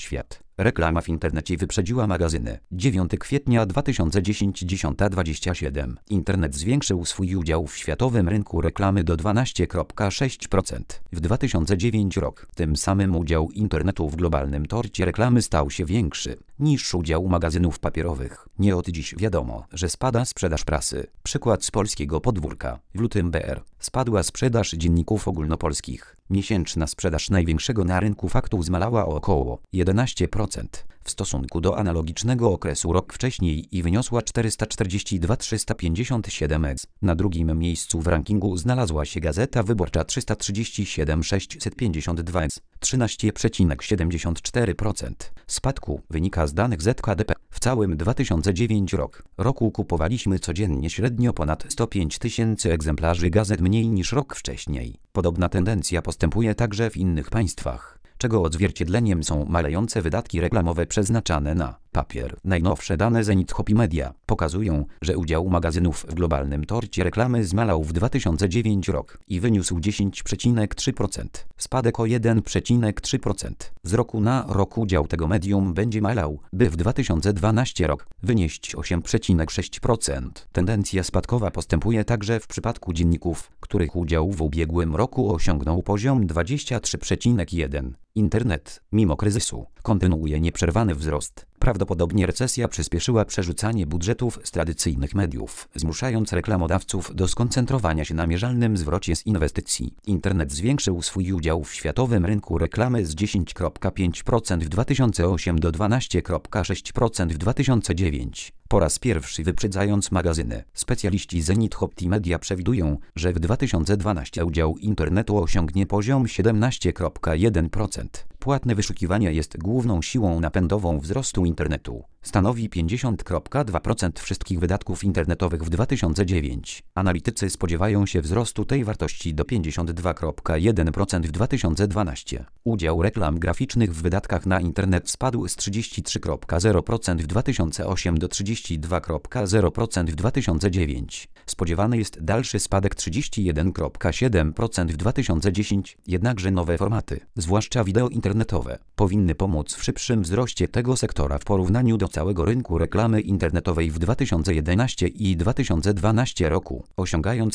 Świat. Reklama w internecie wyprzedziła magazyny. 9 kwietnia 2010 10:27. Internet zwiększył swój udział w światowym rynku reklamy do 12,6% w 2009 rok. Tym samym udział internetu w globalnym torcie reklamy stał się większy niż udział magazynów papierowych. Nie od dziś wiadomo, że spada sprzedaż prasy. Przykład z polskiego podwórka. W lutym BR spadła sprzedaż dzienników ogólnopolskich. Miesięczna sprzedaż największego na rynku faktu zmalała o około 11% w stosunku do analogicznego okresu rok wcześniej i wyniosła 442 357 ex. Na drugim miejscu w rankingu znalazła się Gazeta Wyborcza 337 652 ex. 13,74% spadku wynika z danych ZKDP. W całym 2009 roku kupowaliśmy codziennie średnio ponad 105 tysięcy egzemplarzy gazet mniej niż rok wcześniej. Podobna tendencja postępuje także w innych państwach, czego odzwierciedleniem są malejące wydatki reklamowe przeznaczane na papier. Najnowsze dane Zenith Hopi Media pokazują, że udział magazynów w globalnym torcie reklamy zmalał w 2009 rok i wyniósł 10,3%. Spadek o 1,3%. Z roku na rok udział tego medium będzie malał, by w 2012 rok wynieść 8,6%. Tendencja spadkowa postępuje także w przypadku dzienników, których udział w ubiegłym roku osiągnął poziom 23,1%. Internet, mimo kryzysu, kontynuuje nieprzerwany wzrost. Prawdopodobnie recesja przyspieszyła przerzucanie budżetów z tradycyjnych mediów, zmuszając reklamodawców do skoncentrowania się na mierzalnym zwrocie z inwestycji. Internet zwiększył swój udział w światowym rynku reklamy z 10,5% w 2008 do 12,6% w 2009. Po raz pierwszy wyprzedzając magazyny. Specjaliści Zenith Hopi Media przewidują, że w 2012 udział internetu osiągnie poziom 17,1%. Płatne wyszukiwanie jest główną siłą napędową wzrostu internetu. Stanowi 50,2% wszystkich wydatków internetowych w 2009. Analitycy spodziewają się wzrostu tej wartości do 52,1% w 2012. Udział reklam graficznych w wydatkach na internet spadł z 33,0% w 2008 do 32,0% w 2009. Spodziewany jest dalszy spadek 31,7% w 2010. Jednakże nowe formaty, zwłaszcza wideo internetowe, powinny pomóc w szybszym wzroście tego sektora w porównaniu do całego rynku reklamy internetowej w 2011 i 2012 roku, osiągając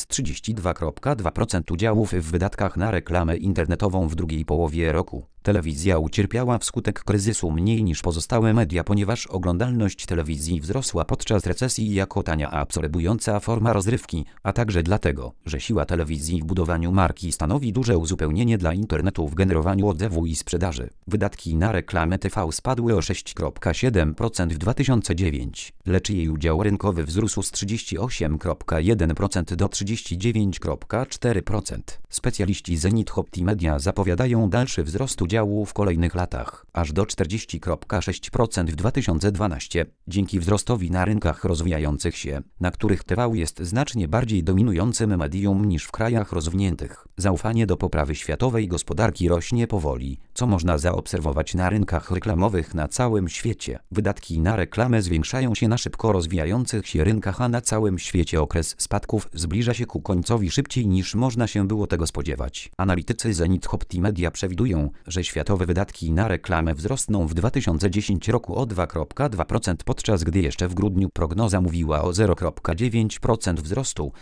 32,2% udziałów w wydatkach na reklamę internetową w drugiej połowie roku. Telewizja ucierpiała wskutek kryzysu mniej niż pozostałe media, ponieważ oglądalność telewizji wzrosła podczas recesji jako tania absorbująca forma rozrywki, a także dlatego, że siła telewizji w budowaniu marki stanowi duże uzupełnienie dla internetu w generowaniu odzewu i sprzedaży. Wydatki na reklamę TV spadły o 6,7% w 2009, lecz jej udział rynkowy wzrósł z 38,1% do 39,4%. Specjaliści Zenith Hopi Media zapowiadają dalszy wzrost udziału w kolejnych latach, aż do 40,6% w 2012, dzięki wzrostowi na rynkach rozwijających się, na których TV jest znacznie bardziej dominującym medium niż w krajach rozwiniętych. Zaufanie do poprawy światowej gospodarki rośnie powoli, co można zaobserwować na rynkach reklamowych na całym świecie. Wydatki na reklamę zwiększają się na szybko rozwijających się rynkach, a na całym świecie okres spadków zbliża się ku końcowi szybciej niż można się było tego spodziewać. Analitycy Zenith Hopi Media przewidują, że światowe wydatki na reklamę wzrosną w 2010 roku o 2,2%, podczas gdy jeszcze w grudniu prognoza mówiła o 0,9% wzrostu.